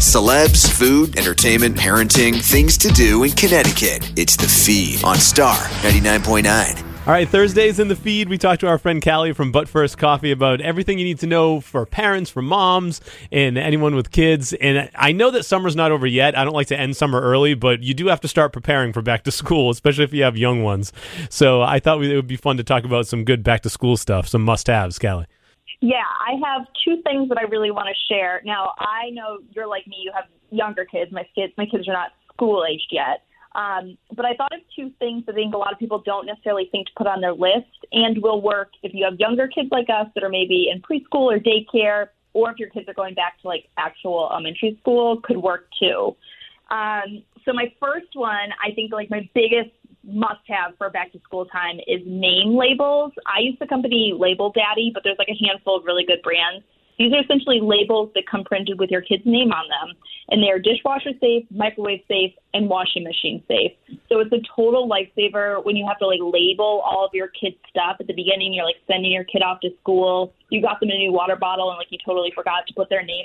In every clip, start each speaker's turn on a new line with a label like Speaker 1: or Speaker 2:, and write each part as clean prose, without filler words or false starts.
Speaker 1: Celebs, food, entertainment, parenting, things to do in Connecticut. It's The Feed on Star 99.9.
Speaker 2: All right, Thursdays in The Feed, we talked to our friend Callie from But First Coffee about everything you need to know for parents, for moms, and anyone with kids. And I know that summer's not over yet. I don't like to end summer early, but you do have to start preparing for back to school, especially if you have young ones. So I thought it would be fun to talk about some good back to school stuff, some must-haves, Callie.
Speaker 3: Yeah, I have two things that I really want to share. Now, I know you're like me. You have younger kids. My kids are not school-aged yet. But I thought of two things that I think a lot of people don't necessarily think to put on their list and will work if you have younger kids like us that are maybe in preschool or daycare, or if your kids are going back to like actual elementary school, could work too. So my first one, I think like my biggest must-have for back to school time is name labels. I use the company Label Daddy, but there's like a handful of really good brands. These are essentially labels that come printed with your kid's name on them, and they are dishwasher safe, microwave safe, and washing machine safe. So it's a total lifesaver when you have to like label all of your kids' stuff at the beginning. You're like sending your kid off to school. You got them a new water bottle, and like you totally forgot to put their name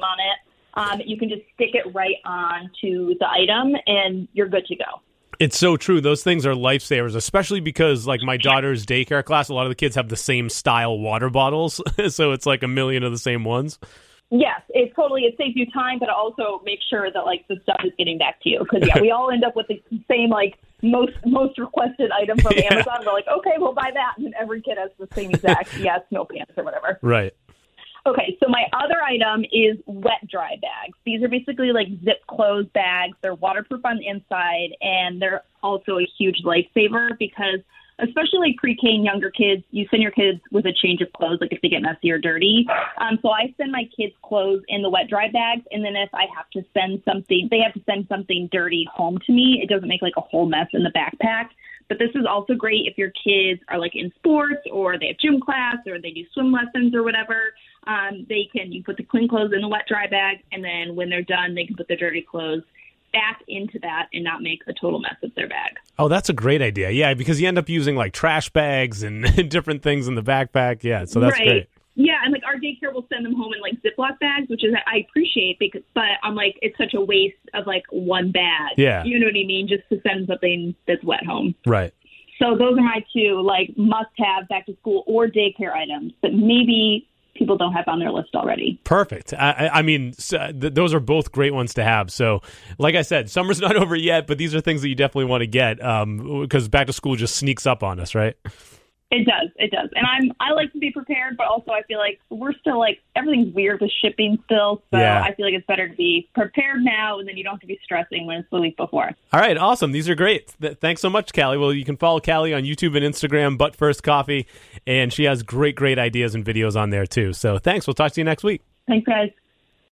Speaker 3: on it. You can just stick it right on to the item, and you're good to go.
Speaker 2: It's so true. Those things are lifesavers, especially because, like, my daughter's daycare class, a lot of the kids have the same style water bottles, so it's like a million of the same ones.
Speaker 3: Yes, it saves you time, but it also makes sure that, like, the stuff is getting back to you. Because, yeah, we all end up with the same, like, most requested item from Amazon. We're like, okay, we'll buy that. And then every kid has the same exact, no pants or whatever.
Speaker 2: Right.
Speaker 3: Okay, so my other item is wet dry bags. These are basically like zip closed bags. They're waterproof on the inside, and they're also a huge lifesaver because especially like pre-K and younger kids, you send your kids with a change of clothes, like if they get messy or dirty. So I send my kids' clothes in the wet dry bags, and then if I have to send something, they have to send something dirty home to me. It doesn't make like a whole mess in the backpack. But this is also great if your kids are like in sports or they have gym class or they do swim lessons or whatever. You put the clean clothes in the wet dry bag, and then when they're done, they can put their dirty clothes back into that and not make a total mess of their bag.
Speaker 2: Oh, that's a great idea. Yeah, because you end up using like trash bags and different things in the backpack. Yeah, so that's great.
Speaker 3: Yeah, and like our daycare will send them home in like Ziploc bags, which is I appreciate but I'm like it's such a waste of like one bag.
Speaker 2: Yeah,
Speaker 3: you know what I mean, just to send something that's wet home.
Speaker 2: Right.
Speaker 3: So those are my two like must-have back to school or daycare items that maybe people don't have on their list already.
Speaker 2: Perfect. I mean, those are both great ones to have. So, like I said, summer's not over yet, but these are things that you definitely want to get because back to school just sneaks up on us, right?
Speaker 3: It does. And I like to be prepared, but also I feel like we're still like, everything's weird with shipping still. So yeah. I feel like it's better to be prepared now, and then you don't have to be stressing when it's the week before.
Speaker 2: All right. Awesome. These are great. Thanks so much, Callie. Well, you can follow Callie on YouTube and Instagram, But First Coffee, and she has great ideas and videos on there too. So thanks. We'll talk to you next week.
Speaker 3: Thanks, guys.